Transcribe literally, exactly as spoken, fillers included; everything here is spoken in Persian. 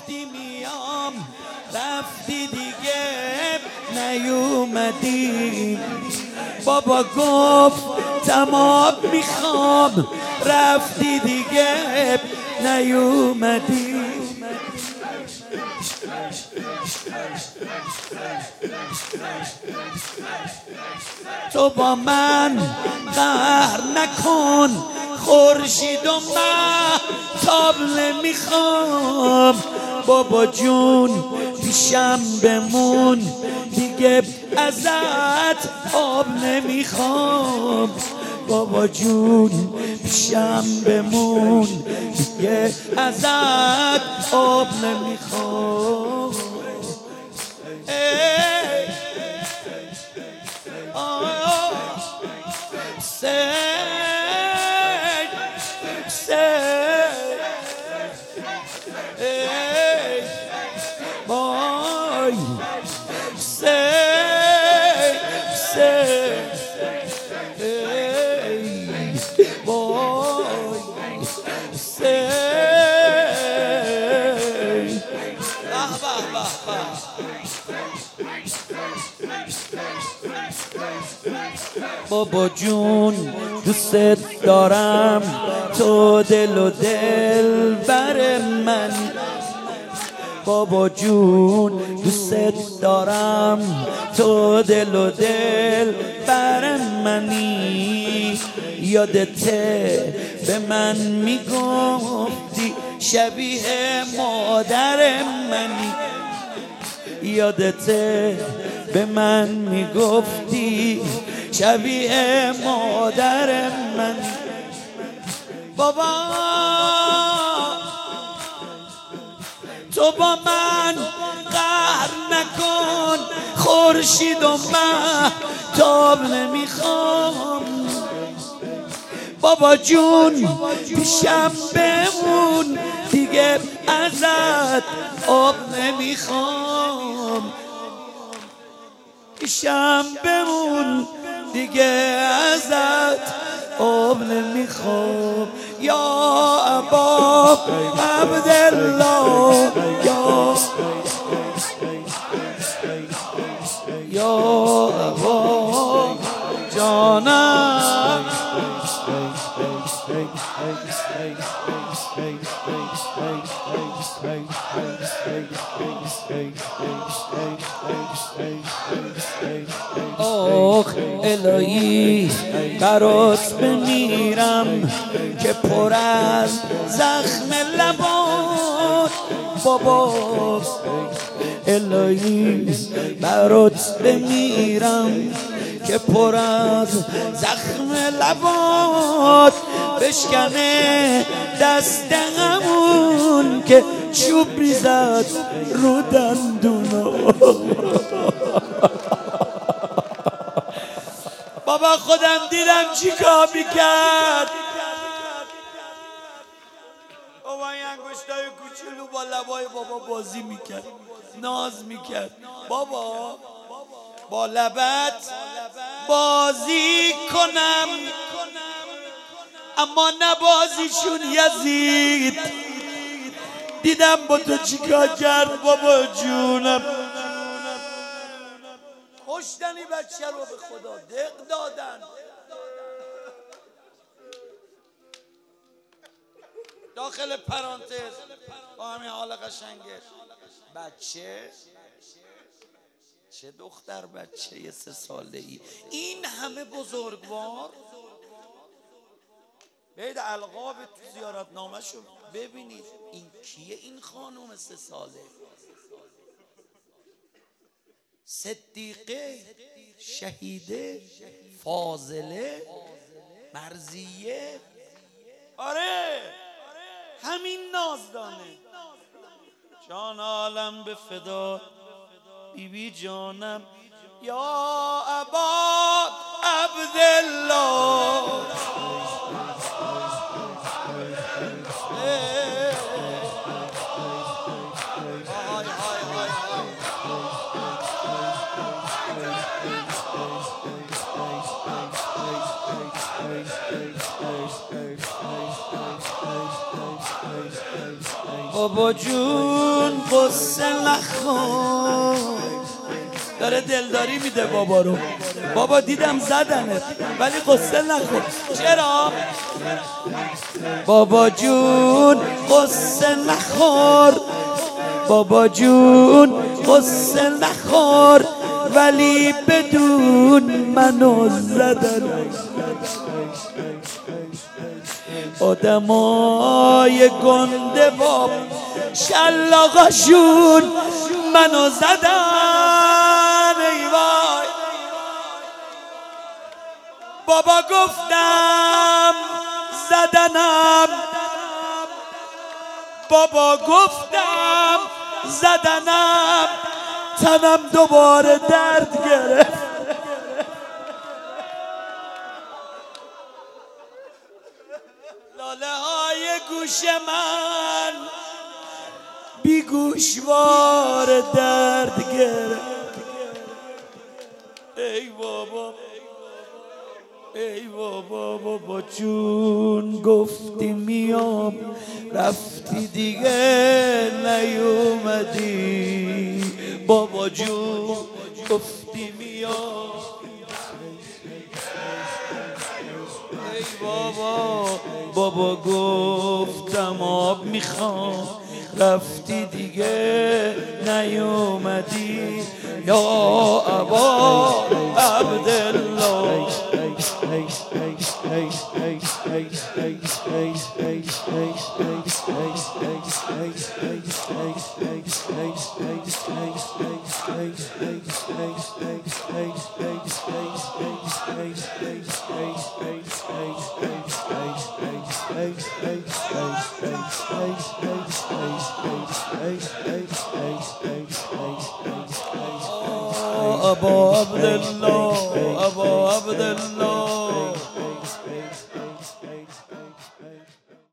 گفتی میام رفتی دیگه نیومدی. بابا گفتم آب میخوام رفتی دیگه نیومدی. تو با من قهر نکن خورشید و مهتاب نمیخوام. بابا جون پیشم بمون دیگه ازت آب نمیخوام. بابا جون پیشم بمون دیگه ازت آب نمیخوام. بابا جون دوست دارم تو دل و دل بر من. بابا جون دوست دارم تو دل و دل بر منی. یادته به من میگفتی شبیه مادر منی. یادته به من میگفتی شبیه مادر من. بابا تو با من قهر نکن خورشید و مهتاب نمیخوام. بابا جون پیشم بمون دیگه ازت آب نمیخوام. پیشم بمون دیگه ازت آب نمیخوام. یا ابا عبدالله یا یا ابا جانم. آخ الهی برات بمیرم که پر از زخم لبات. بابا الهی برات بمیرم که پر از زخم لبات. بشکنه دست همون که چوب میزد رو دندونا. بابا خودم دیدم چی کار میکرد. بابا این انگشتای کوچولو با لبای بابا بازی میکرد ناز میکرد. بابا با لبت بازی کنم اما نبازیشون یزید. دیدم با تو چی کار کرد بابا جونم. کشتنی بچه رو به خدا دق دادن. داخل پرانتز با همین حال قشنگش بچه چه دختر بچه یه سه ساله ای این همه بزرگوار. برید القاب تو زیارت نامشو ببینید. این کیه این خانوم سه ساله؟ صدیقه، شهیده، فاضله، مرضیه. آره همین نازدانه. جان عالم به فدا بی بی جانم. یا ابا عبدالله Hey, hey, hey, hey, hey, hey, hey, hey, hey. بابا جون قصه نخور. داره دلداری میده بابا رو. بابا دیدم زدنت ولی قصه نخور. چرا؟ بابا جون قصه نخور، بابا جون قصه نخور، ولی بدون منو زدن آدمای گنده باب شلاقاشون منو زدن. ای وای بابا گفتم زدنم، بابا گفتم زدنم، تنم دوباره درد گرفت. لاله های گوش من بی گوشوار درد گرفت. ای بابا ای بابا بابا جون گفتی میام رفتی دیگه نیومدی. بابا جون گفتی میام. ای بابا بابا گفتم آب میخوام رفتی دیگه نیومدی. یا ابا عبدالله ابا عبدالله ابا عبدالله